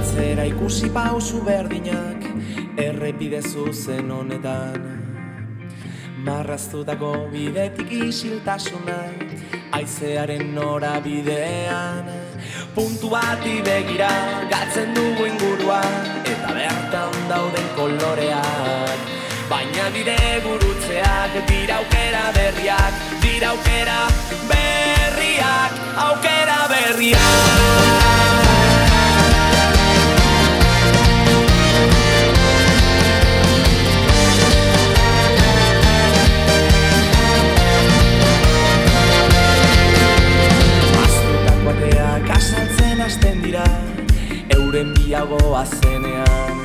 atzera ikusi pausu berdinak errepide zuzen honetan. Marraztutako bidetik isiltasuna haizearen norabidean. Puntu bati begira gatzen dugu ingurua eta bertan dauden koloreak. Baina bide gurutzeak dira aukera berriak, dira aukera berriak, aukera berriak. Kasaltzen hasten dira, euren biagoa zenean.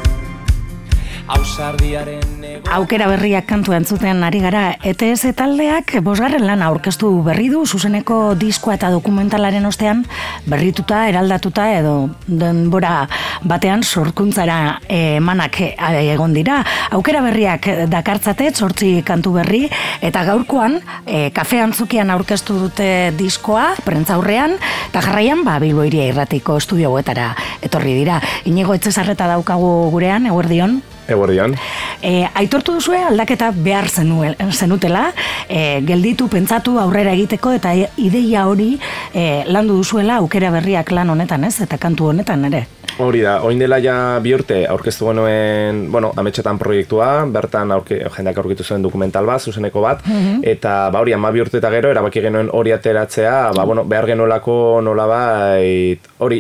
Aukera berriak kantua entzuten ari gara. ETS taldeak bosgarren lana aurkeztu berri du, zuzeneko diskoa eta dokumentalaren ostean berrituta, eraldatuta edo denbora batean sorkuntzara emanak egon dira. Aukera berriak dakartzate, 8 kantu berri, eta gaurkoan kafe antzokian aurkeztu dute diskoa, prentzaurrean, eta jarraian Bilbo Hiria Irratiko estudio hauetara etorri dira. Inigo Etxezarreta daukagu gurean, eguerdion. Eguerdion. Aitortu duzue aldaketa behar zenutela, gelditu, pentsatu, aurrera egiteko, eta ideia hori landu duzuela aukera berriak lan honetan, ez? Eta kantu honetan ere. Hori da, orain dela ja 2 urte aurkeztu genuen, ametsetan proiektua, bertan jendeak aurkitu zuen dokumental bat, zuzeneko bat, eta hori 12 urte eta gero erabaki genuen hori ateratzea, behar genuelako nolabait hori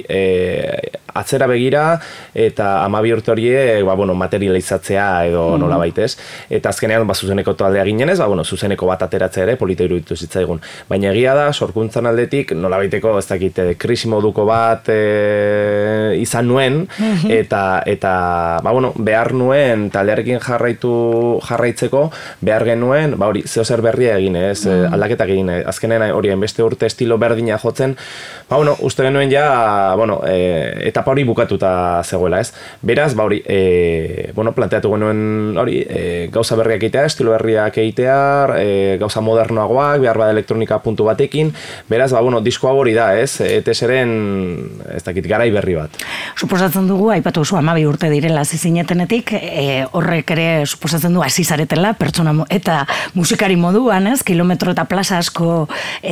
atzera begira eta 12 urte horiek materializatzea edo nolabait, ez? Eta azkenean zuzeneko taldea ginenez, zuzeneko bat ateratzea ere polita iruditu zitzaigun. Baina egia da, sorkuntzan aldetik nolabaiteko, ez dakit, krisi moduko bat izan nuen, eta behar nuen taldearekin jarraitzeko, behar genuen, zeozer berria egin, ez? Aldaketak egin, azkenean hori beste urte estilo berdina jotzen, uste genuen ja, etapa hori bukatuta zegoela, ez? Beraz, planteatu genuen hori, gauza berriak egitea, estilo berriak egitea, gauza modernoagoak, behar bada elektronika puntu batekin, beraz, disko hau hori da, ez? ETS-eren, ez dakit, garai berri bat. Suposatzen dugu, aipatu duzu 12 urte direla zizinetenetik, horrek ere suposatzen du hasi zaretela, pertsona eta musikari moduan, ez? Kilometro eta plaza asko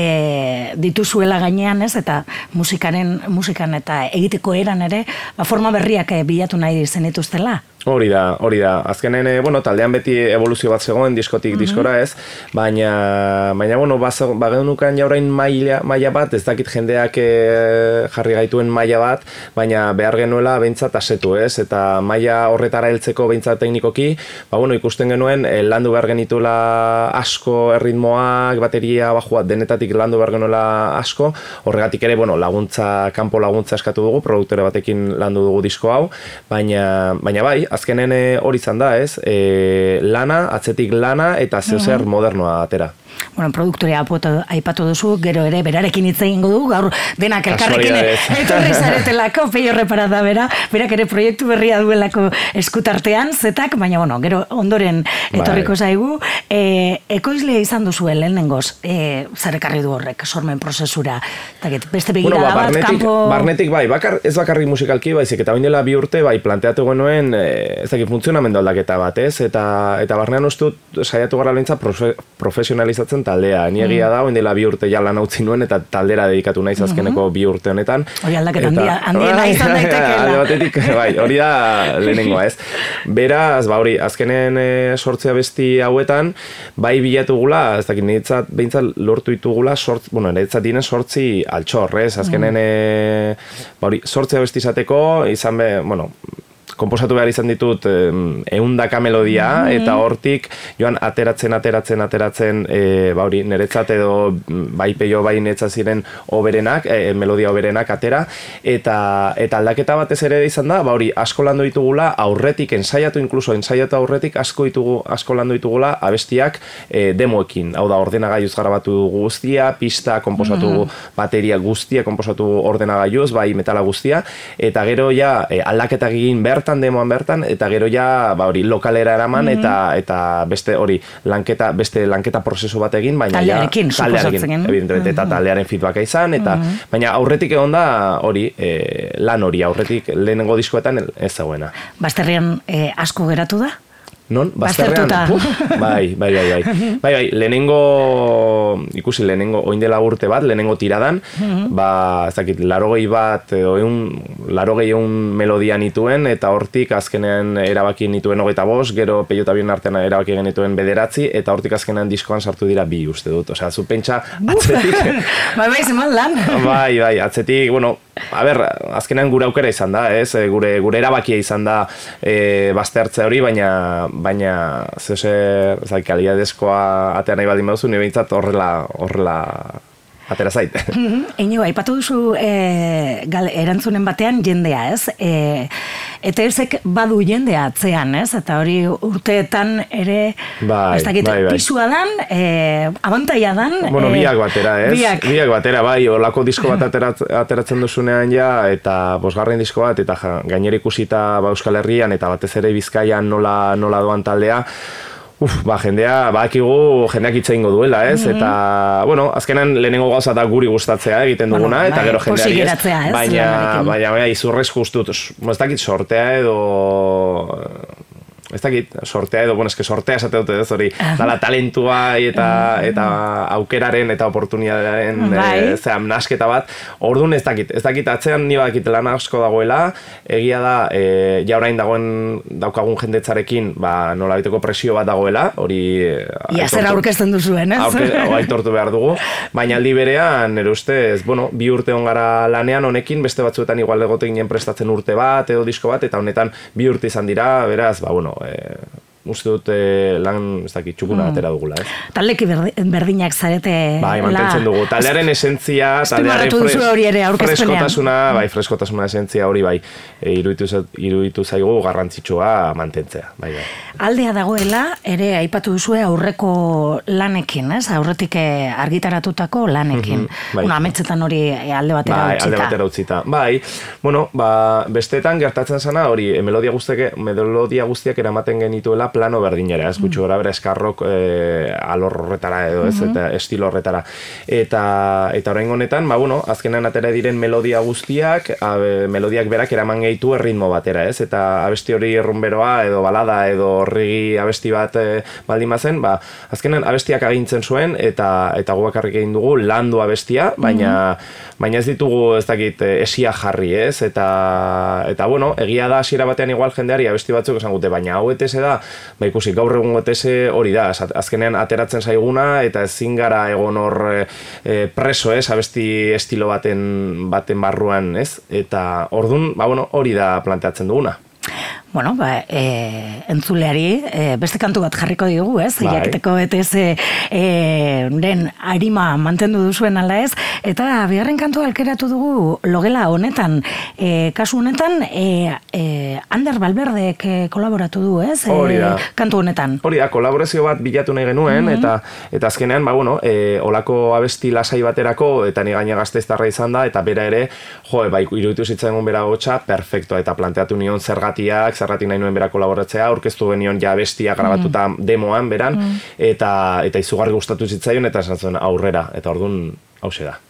dituzuela gainean, ez? Eta musikan eta egiteko eran ere, forma berriak bilatu nahi zenituztela. Hori da. Azkenen, taldean beti evoluzio bat zegoen diskotik diskora, ez? Baina bagenukan jaurain maila bat, ez dakit jendeak jarri gaituen maila bat, baina behar genuela behintzat asetu, ez? Eta maila horretara heltzeko behintzat teknikoki, ikusten genuen landu behar genituela asko erritmoak, bateria, bajua, denetatik landu behar genuela asko, horregatik ere, kanpo laguntza eskatu dugu, produktore batekin landu dugu disko hau, baina bai, azkenen hori izan da, ez? Lana, atzetik lana eta zeozer modernoa atera. Produktorea aipatu duzu, gero ere berarekin hitz egingo du, gaur denak elkarrekin etorri zaretelako, peio reparada berak ere proiektu berria duelako eskutartean, zetak, baina gero ondoren etorriko zaigu. Ekoizlea izan duzue lehenengoz, zer ekarri du horrek, sormen prozesura, beste begirada bat, kanpo... Barnetik bai, ez bakarrik musikalki, baizik, eta oin dela 2 urte, bai, planteatu genuen, ez dakit, funtzionamendu aldaketa bat, ez? Eta barnean ustut, saiatu gara lehentza profesionalizatzen taldea. Ni egia da, oin dela 2 urte ja lan utzi nuen eta taldera dedikatu naiz azkeneko 2 urte honetan. Hori aldaketa handiena izan daitekeela. Batetik, hori da lehenengoa, ez? Beraz, azkenen sortzea besti hauetan, bai bilatugula, ez dakit, niretzat behintzat lortu ditugula, niretzat dinen sortzi altxor, ez? Azkenen, sortzea besti izateko, izan komposatu behar izan ditut 100 melodia, eta hortik joan ateratzen niretzat edo bai peio bai niretzat ziren oberenak, melodia oberenak atera, eta aldaketa batez ere izan da, asko landu ditugula aurretik, ensaiatu aurretik asko landu ditugula abestiak demoekin, hau da ordenagailuz grabatu guztia, pista komposatu bateria guztia komposatu ordenagailuz, bai metala guztia, eta gero ja aldaketak egin bertan bertan, demoan bertan, eta gero ja, hori, lokalera eraman, eta beste hori, beste lanketa prozesu bat egin, baina taldearekin, evidentemente, eta taldearen feedbacka izan, eta baina aurretik egon da hori, lan hori, aurretik lehenengo diskoetan ez zegoena. Bazterrean asko geratu da? Non? Bazterrean? Bai, lehenengo, oindela urte bat, lehenengo tiradan, ez dakit, 80 melodia nituen, eta hortik azkenean erabaki nituen 25, gero Peio eta Bion artean erabaki genituen 9, eta hortik azkenean diskoan sartu dira 2, uste dut. Osea, zu pentsa, atzetik... Bai, zeman lan. Bai, atzetik, bueno, a ber, azkenean gure aukera izan da, ez? Gure erabakia izan da baztertze hori, baina kaliadezkoa atea nahi baldin baduzu, nire behintzat horrela atera zait. Eino, aipatu duzu erantzunen batean jendea, ez? ETS-ek badu jendea atzean, ez? Eta hori urteetan ere, ez dakit, pisua dan, abantaia dan. Bueno, biak batera, ez? Biak batera, bai, olako disko bat ateratzen duzunean ja, eta 5. disko bat, eta gainera ikusita Euskal Herrian, eta batez ere Bizkaian nola doan taldea, jendeak hitz egingo duela, ez? Eta, bueno, azkenan lehenengo gauza da guri gustatzea egiten duguna, eta gero jendeari ez. Baina, izurrez justut, ez dakit sortea edo... Ez dakit, sortea edo, sortea esate dute ez, hori, dala talentua eta aukeraren eta oportunidadearen nasketa bat. Orduan ez dakit, atzean ni badakit lan asko dagoela, egia da, ja orain daukagun jendetzarekin, nola biteko presio bat dagoela, hori... Ia zer aurkezten duzuen, ez? Aitortu behar dugu, baina aldi berean, nire ustez, 2 urte ongara lanean honekin, beste batzuetan igual egotekin prestatzen urte bat edo disko bat, eta honetan 2 urte izan dira, beraz, uste dut lan, ez dakit, txukuna atera dugula, ez? Taldeki berdinak zarete... Bai, mantentzen dugu. Taldearen esentzia, taldearen freskotasuna esentzia hori, bai, iruditu zaigu garrantzitsua mantentzea, bai. Aldea dagoela, ere aipatu duzue aurreko lanekin, ez? Aurretik argitaratutako lanekin. Ametsetan hori alde batera utzita. Alde batera utzita. Bai, bueno, besteetan gertatzen zana hori, melodia guztiak eramaten genituela plano berdinera, ez gutxo gara bera eskarrok alor horretara edo, ez, eta estilo horretara. Eta orain honetan, azkenan atera diren melodia guztiak, melodiak berak eraman gehitu erritmo batera, ez, eta abesti hori errumberoa edo balada edo horregi abesti bat baldin bazen, azkenan abestiak agintzen zuen, eta gu bakarrik egin dugu landu abestia, baina ez ditugu, ez dakit, esia jarri, ez, eta bueno, egia da hasiera batean igual jendeari abesti batzuk esan gute, baina hau ETS da, ikusi, gaur egun ETS hori da, azkenean ateratzen zaiguna, eta ezin gara egon hor preso, ez, abesti estilo baten barruan, ez, eta ordun, hori da planteatzen duguna. Bueno, entzuleari beste kantu bat jarriko diogu, ez? Jakiteko ETS-ren arima mantendu duzuen ala ez, eta bigarren kantua alkeratu dugu logela honetan. Kasu honetan, Ander Valverdek kolaboratu du, ez? Hori da. Kantu honetan. Hori da, kolaborazio bat bilatu nahi genuen, eta azkenean, olako abesti lasai baterako, eta ni gaine Gasteiztarra izan da, eta bera ere, iruditu zitzaigun bera gotxa, perfektoa, eta planteatu nion zergatik nahi nuen bera kolaboratzea, aurkeztu genion ja bestia grabatuta demoan beran, eta izugarri gustatu zitzaion, eta esan zuen aurrera, eta orduan hause da.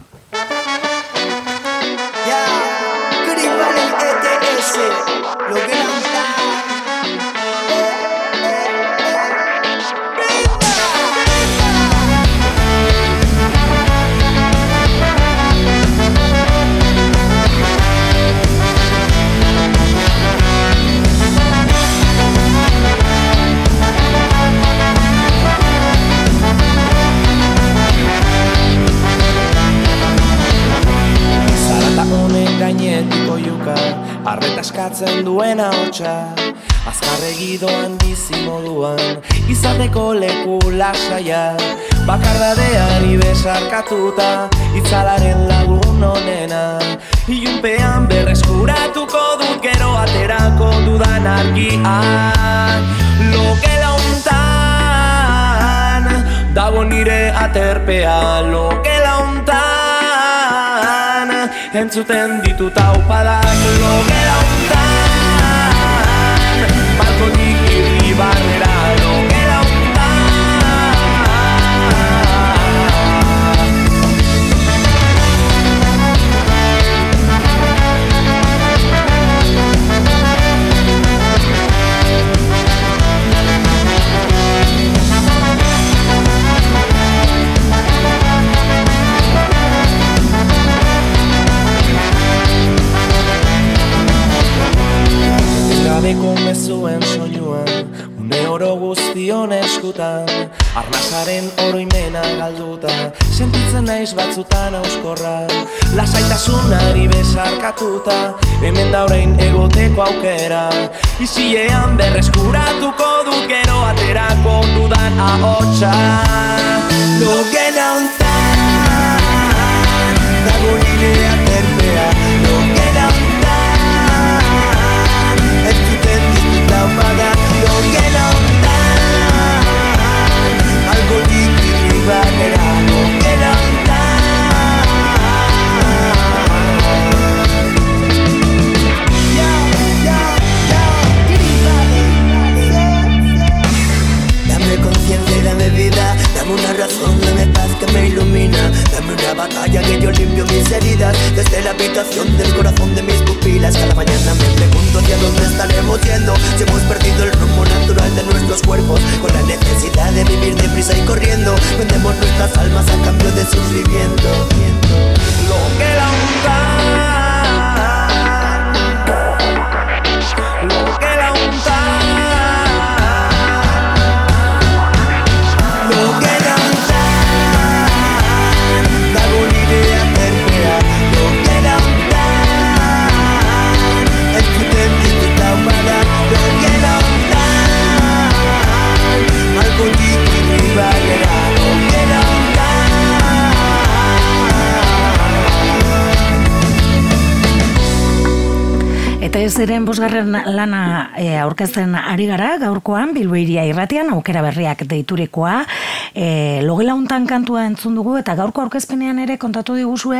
Arretaskatzen duena hotxa, azkarregi doan bizi moduan, izateko leku lasaia, bakardadean ibesarkatuta, itzalaren lagun onena, ilunpean berreskuratuko dut gero aterako dudan argian, lokela hontan, dago nire aterpea, lokela hontan, entzuten ditut aupadak logela hontan. Gabeko mezuen soinuan, une oro guztion eskutan, arnasaren oroimena galduta, sentitzen naiz batzutan auskorra, lasaitasunari besarkatuta, hemen da orain egoteko aukera, isilean berreskuratuko dut gero aterako dudan ahotsa. Logela hontan, dago nire aterpea, logela hontan, logela hontan, algo dikiri bagera, logela dame conciencia y dame vida, dame una razón, dame paz que me ilumina, dame una batalla que yo limpio mis heridas, desde la habitación del corazón de mis pupilas. Cada mañana me pregunto hacia dónde estaremos yendo, si hemos perdido el rumbo natural de nuestros cuerpos, con la necesidad de vivir deprisa y corriendo, vendemos nuestras almas a cambio de sufrimiento. Lo que la lo que la ETS-ren bosgarren lana aurkezten ari gara, gaurkoan, Bilbo Hiria Irratian, aukera berriak deiturikoa, logela hontan kantua entzun dugu, eta gaurko aurkezpenean ere kontatu diguzue,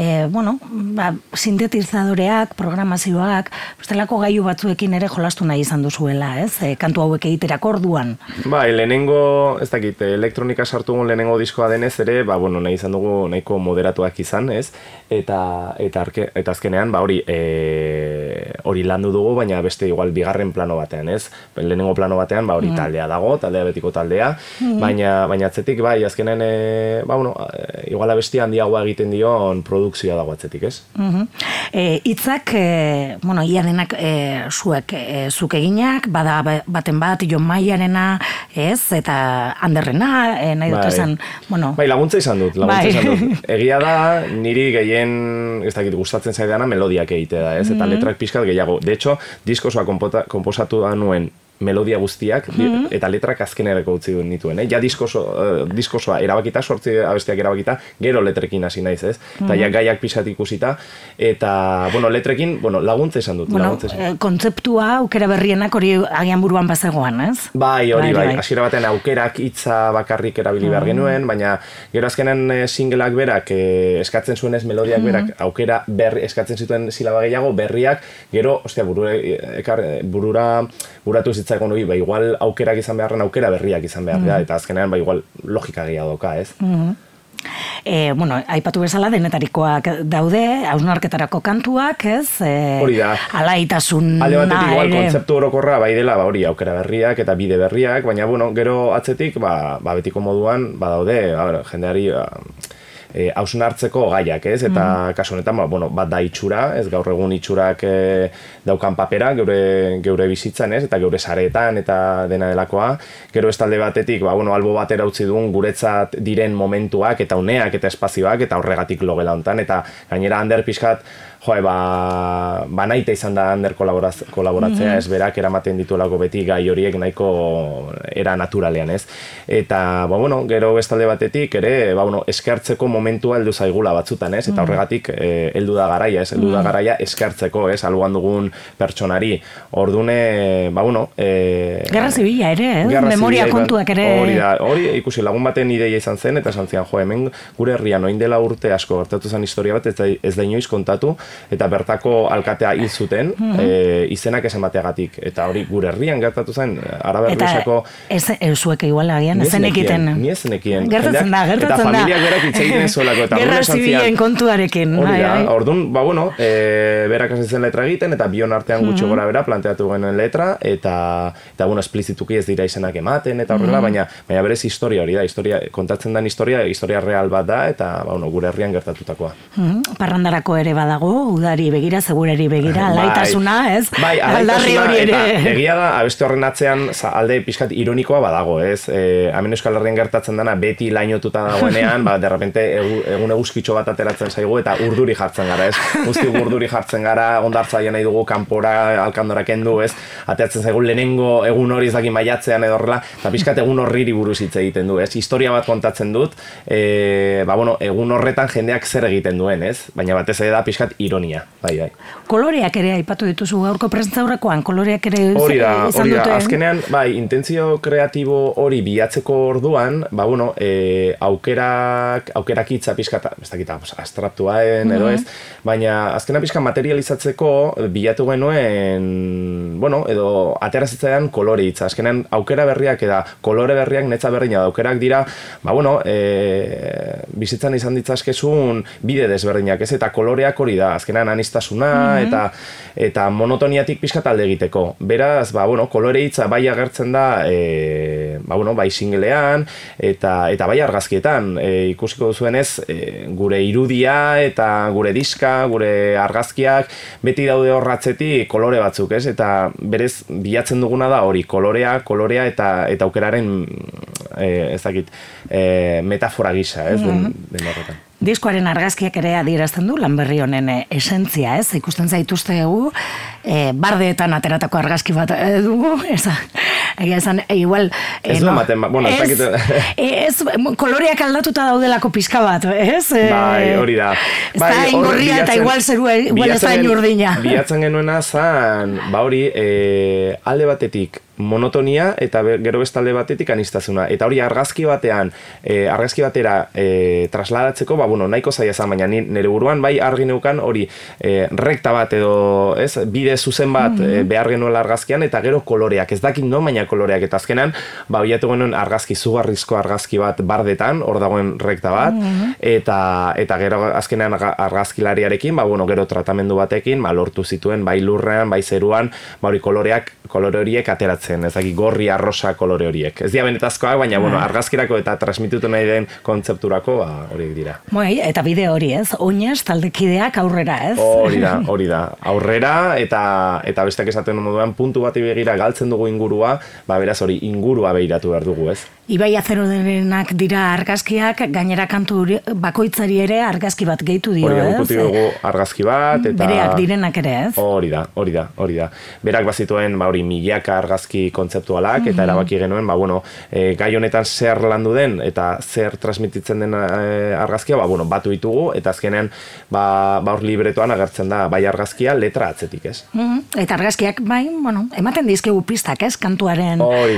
sintetizadoreak, programazioak, bestelako gailu batzuekin ere jolastu nahi izan duzuela, ez? Kantu hauek egiterako orduan. Bai, lehenengo, ez dakit, elektronika sartu lehenengo diskoa denez ere, nahi izan dugu nahiko moderatuak izan, ez? Eta azkenean, hori landu dugu, baina beste igual bigarren plano batean, ez? Lehenengo plano batean, hori taldea dago, taldea betiko taldea, baina atzetik, azkenen, igual abesti handiagoa egiten dion produkzioa dago atzetik, ez? Itzak, ia denak zuk eginak, bada baten bat, Jon Maiarena, ez? Eta Anderrena, nahi dut esan, Bai, laguntza izan dut. Egia da, niri gehien, ez dakit, gustatzen zaidana melodiak egitea da, ez? Eta letrak pixkat gehiago. De hecho, diskosoa konposatu da nuen melodia guztiak, eta letrak azkenerako utzi nituen. Ja diskosoa erabakita, 8 abestiak erabakita, gero letrekin hasi naiz, ez? Eta ja gaiak pixat ikusita, eta, letrekin, laguntza izan dut. Kontzeptua, aukera berrienak hori agian buruan bazegoan, ez? Bai, hasiera batean aukerak hitza bakarrik erabili behar genuen, baina gero azkenen singleak berak eskatzen zuen ez melodiak berak, aukera eskatzen zituen silaba gehiago, berriak, gero, buratu zitzaigun hori, igual aukerak izan beharren aukera berriak izan behar da, eta azkenean igual logika gehiago doka, ez? Aipatu bezala denetarikoak daude, hausnarketarako kantuak, ez? Hori da. Alaitasuna alde batetik igual kontzeptu orokorra bai dela, hori aukera berriak eta bide berriak, baina gero atzetik, betiko moduan, daude, jendeari hausnartzeko gaiak, ez? Eta kasu honetan, bat da itxura, ez? Gaur egun itxurak daukan papera, geure bizitzan, ez? Eta geure sareetan eta dena delakoa. Gero ez talde batetik, albo batera utzi duen guretzat diren momentuak eta uneak eta espazioak eta horregatik logela hontan. Eta gainera Ander pixkat, naita izan da Ander kolaboratzea, ez berak eramaten dituelako beti gai horiek nahiko era naturalean, ez? Eta, gero bestalde batetik ere, eskertzeko momentua heldu zaigula batzutan, ez? Eta horregatik heldu da garaia, ez? Heldu da garaia eskertzeko, ez? Alboan dugun pertsonari. Ordune, Gerra Zibila ere, ez? Memoria kontuak ere. Hori ikusi lagun baten ideia izan zen, eta esan zian, hemen gure herrian oin dela urte asko gertatu zen historia bat, ez da inoiz kontatu, eta bertako alkatea hil zuten izenak esan bateagatik. Eta hori gure herrian gertatu zen, Araber Luisako... Eta zuek igual agian, ezenekiten. Ni ezenekien. Gertatzen da. Eta familiak berak itzaiten zuelako. Gerra Zibilen kontuarekin. Hori da, orduan, berak hasi zen letra egiten, eta bion artean gutxi gora bera planteatu genuen letra, eta esplizituki ez dira izenak ematen, eta horrela, baina berez historia hori da, kontatzen den historia real bat da, eta gure herrian gertatutakoa. Parrandarako ere badago, udari begira, segurari begira, laitasuna, ez? Bai, aldarri hori ere. Egia da, abeste horren atzean alde pixkat ironikoa badago, ez? Hemen Euskal Herrian gertatzen dena beti lainotuta dagoenean, derrepente egun eguzkitxo bat ateratzen zaigu eta urduri jartzen gara, ez? Guzti urduri jartzen gara, ondartzaia nahi dugu kanpora, alkandora kendu, ez? Ateratzen zaigu lehenengo egun hori ezakin maiatzean edo horrela, eta pixkat egun horriri buruz hitz egiten du, ez? Historia bat kontatzen dut, egun horretan jendeak zer egiten duen, ez? Baina batez ere da pixkat ironia, bai. Koloreak ere aipatu dituzu gaurko prentsaurrekoan, koloreak ere hori da, dute. Azkenean, bai, intentzio kreatibo hori bilatzeko orduan, aukerak hitza pixkat, ez dakit, abstraktuaen edo ez, baina azkenan pixkat materializatzeko bilatu genuen, edo aterazitzaidan kolore hitza. Azkenan aukera berriak eta kolore berriak netza berdina da, aukerak dira, bizitzan izan ditzazkezun bide desberdinak, ez? Eta koloreak hori da, azkenan aniztasuna eta monotoniatik pixkat alde egiteko. Beraz, kolore hitza bai agertzen da, bai singlean eta bai argazkietan. Ikusiko duzuenez, gure irudia eta gure diska, gure argazkiak, beti daude horratzetik kolore batzuk, ez? Eta berez, bilatzen duguna da hori, kolorea eta aukeraren, ez dakit, metafora gisa, ez? Den horretan. Diskoaren argazkiak ere adierazten du lan berri honen esentzia, ez? Ikusten zaituztegu, bardeetan ateratako argazki bat dugu, egia esan, igual... Ez du ematen, ez dakit... Koloreak aldatuta daudelako pizka bat, ez? Bai, hori da. Ez da ingorria eta igual zerua, igual ez da inurdina. Bilatzen genuena zan, alde batetik monotonia eta gero bestalde batetik aniztasuna. Eta hori argazki batera trasladatzeko, nahiko zaila zan, baina nire buruan bai argi neukan hori rekta bat edo bide zuzen bat behar genuela argazkian eta gero koloreak. Ez dakit no, baina koloreak. Eta azkenan, bilatu genuen argazki, zugarrizko argazki bat bardetan, hor dagoen rekta bat, eta gero azkenan argazkilariarekin, gero tratamendu batekin, lortu zituen, bai lurrean, bai zeruan, kolore horiek ateratzen, ez dakit gorri arrosa kolore horiek. Ez dira benetazkoak, baina argazkirako eta transmititu nahi den kontzepturako horiek dira. Eta bide hori, ez? Oinez, taldekideak aurrera, ez? Hori da. Aurrera eta besteak esaten moduan puntu bati begira galtzen dugu ingurua, beraz hori ingurua behiratu behar dugu, ez? Ibai Azeroderenak dira argazkiak, gainera kantu bakoitzari ere argazki bat gehitu dio, ez? Hori dugu argazki bat, eta... Bereak direnak ere, ez? Hori da. Berak bazituen, milaka argazki kontzeptualak, eta erabaki genuen, gai honetan zer landu den, eta zer transmititzen den argazkia, batu ditugu, eta azkenean, hor libretoan agertzen da, bai argazkia, letra atzetik, ez? Eta argazkiak, ematen dizkegu pistak, ez? Kantuaren... Hori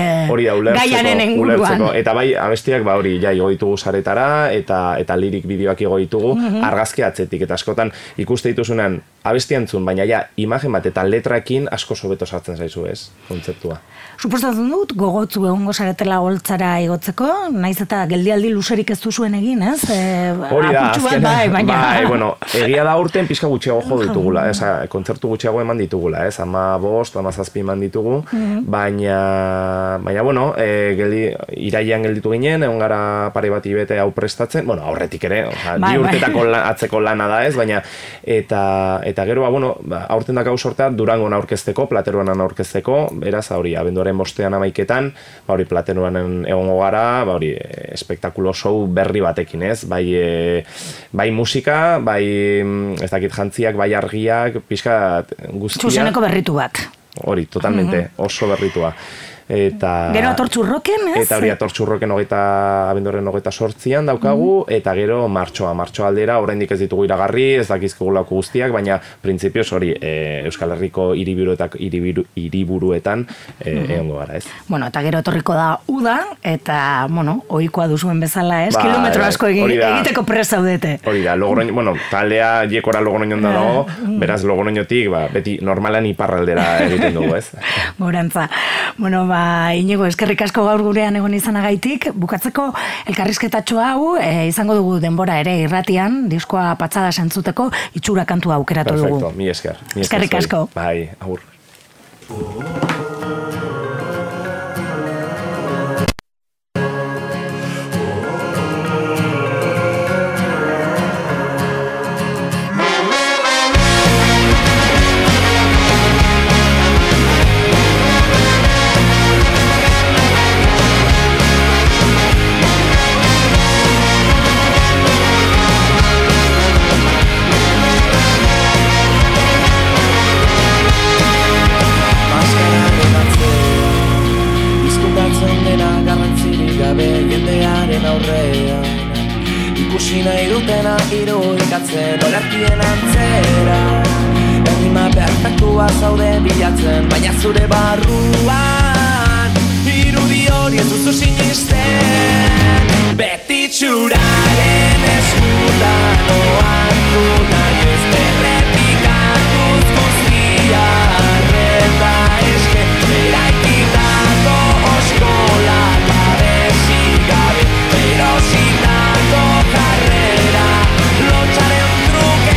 da, ulertzeko. Eta bai, abestiak, hori, igo ditugu saretara, eta lirik bideoak igo ditugu, argazkia atzetik, eta askotan ikuste dituzunean, abesti entzun, baina imagen bat eta letrakin asko sobeto sartzen zaizu, ez? Kontzeptua. Suposatzen dut, gogotzu egongo saretela holtzara igotzeko, naiz eta geldialdi luzerik ez duzuen egin, ez? Hori da, azkenean, egia da urten pixka gutxiago jo ditugula, kontzertu gutxiago eman ditugula, ez? 15, 17 eman ditugu, baina, irailean gelditu ginen, egon gara pare bat bete hau prestatzen, aurretik ere, bi urtetako atzeko lana da, ez? Baina, eta gero, aurten dakau sortea Durangon aurkezteko, Plateruan aurkezteko, beraz, hori, abenduaren bostean amaiketan, hori Plateruan egongo gara, hori, espektakulo show berri batekin, ez? Bai musika, bai, ez dakit jantziak, bai argiak, pixka guztia. Zuzeneko berrituak. Hori, totalmente, oso berritua. Gero atortxurroken, ez? Eta hori atortxurroken abenduaren 28an daukagu, eta gero martxoa aldera, oraindik ez ditugu iragarri, ez dakizkigulako guztiak, baina printzipioz hori Euskal Herriko hiriburuetan egongo gara, ez? Eta gero etorriko da uda, eta, ohikoa duzuen bezala, ez? Kilometro asko egiteko prest zaudete. Hori da, taldea jekora Logroñon dago, beraz Logroñotik, beti normalan iparraldera egiten dugu, ez? Gorantza. Inigo, eskerrik asko gaur gurean egon izanagaitik. Bukatzeko elkarrizketatxo hau, izango dugu denbora ere irratian, diskoa patxada sentzuteko, itxura kantua aukeratu dugu. Perfecto, mi esker. Eskerrik asko. Bai, agur. begiratzen olerkien antzera. Errima perfektua zaude bilatzen, baina zure barruan irudi hori ez duzu sinisten. Beti txuraren eskutan oartu nahi ez errepikatuz guztia arreta eske eraikitako oskola babesik gabe erositako karrera lotxaren truke.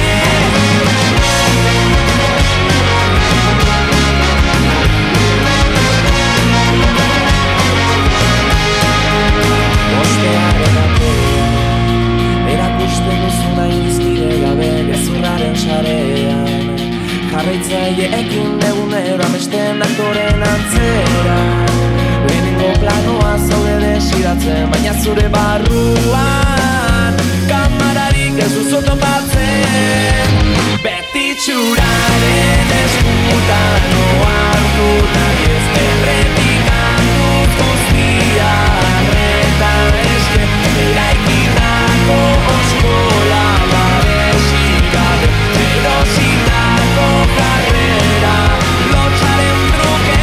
Bostearen atea erakusten duzuna izkide gabe gezurraren sarean jarraitzaileekin egunero amesten aktoren antzera. Lehenengo planoa zaude desiratzen, baina zure barruan kamararik ez duzu topatzen. Beti txuraren eskutan oartu nahi ez errepikatuz guztia arreta eske eraikitako oskola babesik gabe erositako karrera lotxaren truke.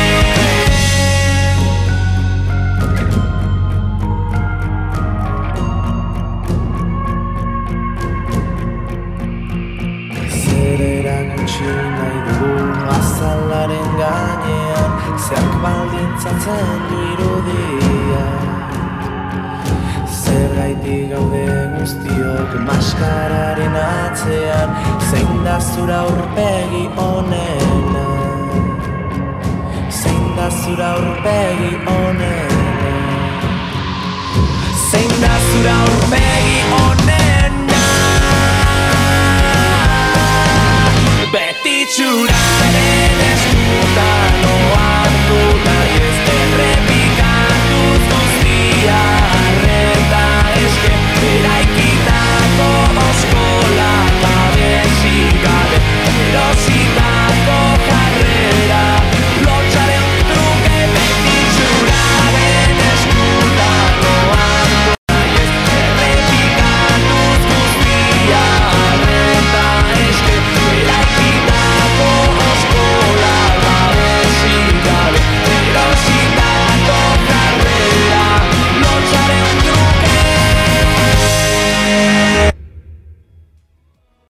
Zer erakutsi nahi dugu azalaren gainean, zerk baldintzatzen du irudia. Zergaitik gaude guztiok maskararen atzean, zein da zura aurpegi onena. Zein da zura aurpegi onena. Zein da zura aurpegi onena. Beti txura